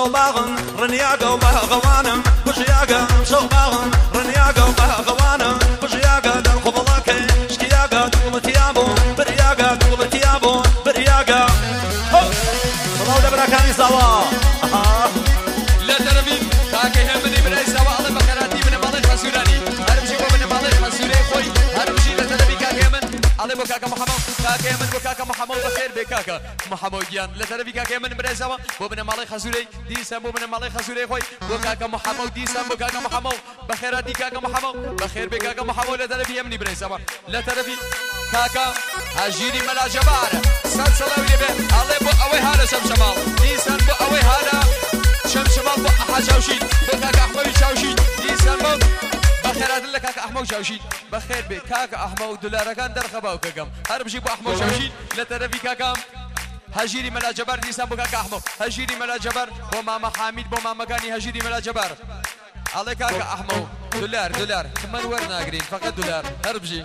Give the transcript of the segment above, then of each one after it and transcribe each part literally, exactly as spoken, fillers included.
باغم رنياقة وبهغوانم وشياقة امشو باغم رنياقة وبهغوانم وشياقة دل خبلاكي شكياقة دل تيابو برياقة دل تيابو برياقة صلاو دبراكاني سوا لا تربين كاكي همني براي سوا الله بكراتي من مالي خسوراني هرمشي بو من مالي خسوري خوي هرمشي لا تربي كاكي همن الله بكاكا محمد كاكي همن بكاكا محمد بخير بكاكا محمد جيان لا تربي كاكي همن براي سوا بو من مالي خسوري ديسان بو من مالي خسوري خوي بكاكا محمد ديسان بكاكا محمد بخيراتي كاكا محمد بخير بكاكا محمد لا تربي همني براي سوا لا تربي كاكا هجيري ملا جبار سلسلة وليبه الله بو اوي هذا شمشمال ديسان بو اوي هذا شمشمال بو حجاوشين بكاكا احمد شاوشين ديسان بو بخيرات لك كاكا احمد شاوشين بخير بك كاكا احمد دولار كان در خباو كاكم هربجي بو احمد شاوشين لا تربي كاكا هجيري ملا جبار ديسان بو كاكا احمد هجيري ملا جبار بو ماما حميد بو ماما كاني هجيري ملا جبار الله كاكا احمد دولار دولار كمان ورنا قرين فقط دولار هربجي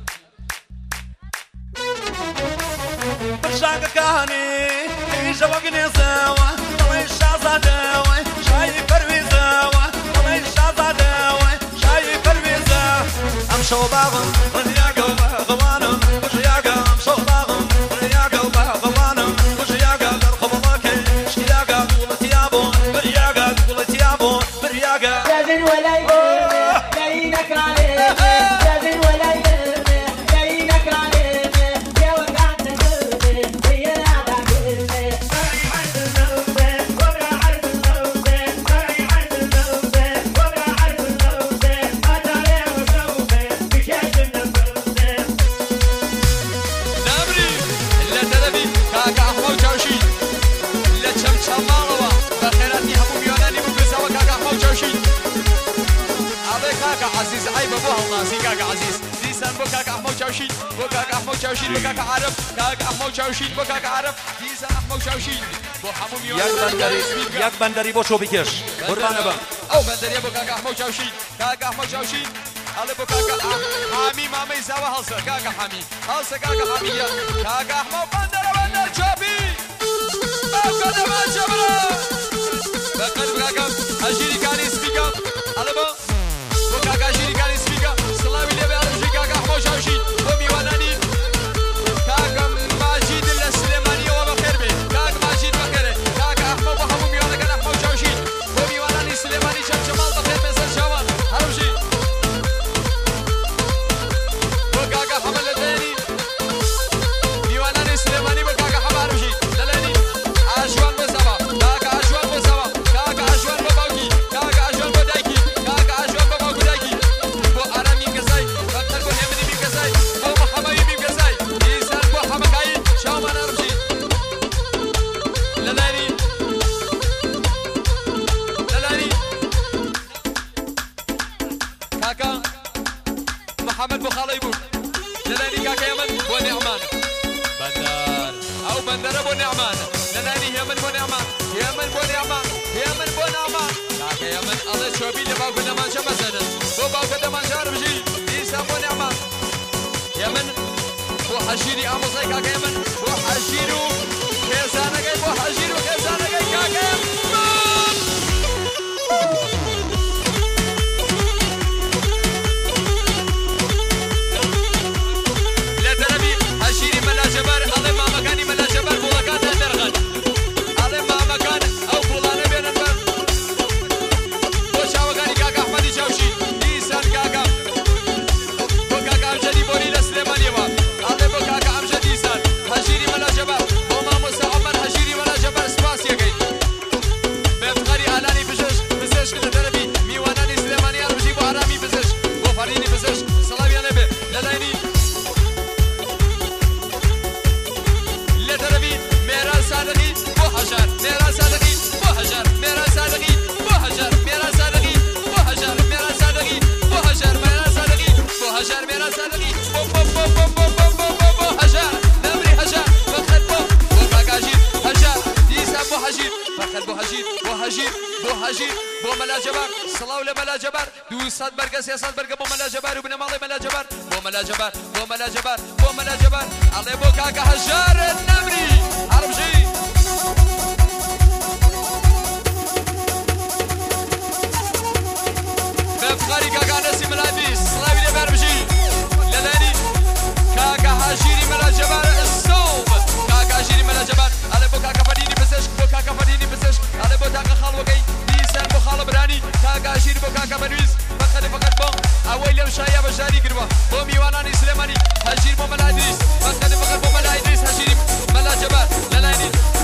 برشاق كاني يجوقني سوا طلع الشازاداوي شايف الوزاوة طلع الشازاداوي شايف الوزاوة امشو باغم رنياقة وبهغوانم وشياقة امشو باغم رنياقة وبهغوانم وشياقة للخبلاكي شياقة قولت يابو برياقة قولت يابو برياقة لازم ولا يهمه جاي نكر عليه لازم ولا يهمه جاي نكر عليه عزيز عيب ابوها ناسي كاكا عزيز ديسان بو كاكا احمد شاوشين بو كاكا احمد شاوشين بو كاكا عرب كاكا احمد شاوشين بو كاكا عرب ديسان احمد شاوشين بو حموم يوم ياك بندري ياك بندري بو شو بكش قربان با او بندري بو كاكا احمد شاوشين كاكا احمد شاوشين على بو كاكا حامي مامي زوا هلسا كاكا حامي هلسا كاكا حامي كاكا احمد بندر بندر شابي كاكا ما شبرا بقلب كاكا اجيري كاني سبيكا على بو كاكا جيري كان سبيكا سلاوي لي بيرجي كاكا احمد شاوشين وميواناني كاكا ماجد السليماني وبخير بي كاكا ماجد بخير كاكا احمد وحمو ميوانا كان احمد شاوشين وميواناني سليماني شمشمال بخير بسر شوان هرمشي وكاكا حمل الثاني ميواناني سليماني وكاكا حمل هرمشي للاني عشوان بسوا كاكا عشوان بسوا كاكا عشوان بباوكي كاكا عشوان بدايكي كاكا عشوان بباوكي محمد بو خاليبو للاني كاكا يمن بو نعمان بندر او بندر بو نعمان للاني يمن بو نعمان يمن بو نعمان يمن بو نعمان كاكا يمن الله شوبي لباو قدمان شمسنا بو باو قدمان شاربجي ديسا بو نعمان يمن بو حجيري اموساي كاكا يمن بو حجيرو خيزانا جاي بو حجيرو خيزانا جاي كاكا يمن جبار الله ما مكاني ملا جبار بولكات درغن الله ما مكان او بولانا بين البر وشاو غاني كاكا احمد شاوشي ديسان كاكا بو كاكا امجدي بوري لسليماني وا الله بو كاكا امجدي ديسان هجيري ملا جبار وما موسى عمر هجيري ملا جبار سباسيا جاي بفقري الاني بزش بزش كده دربي ميواناني سليماني ارجي بو حرامي بزش بو فريني بزش سلام يا نبي للايني ميرا صادقي بو حجر ميرا صادقي بو حجر ميرا صادقي بو حجر ميرا صادقي بو حجر ميرا صادقي بو حجر ميرا صادقي بو حجر ميرا صادقي بو بو بو بو بو بو بو بو حجر نمري حجر فخد بو بو كاكاجي حجر ديسا بو حجير فخد بو حجير بو حجير بو حجير بو ملا جبار صلاو لملا جبار دو صد برقه سي صد برقه بو ملا جبار وبن مالي ملا جبار بو ملا جبار بو ملا جبار بو ملا جبار علي بو كاكا حجر النمري عربجي بشاری کردوا با میوانانی سلیمانی هجیر با ملا ادریس فقط فقط با ملا ادریس هجیریم ملا جبار للاینی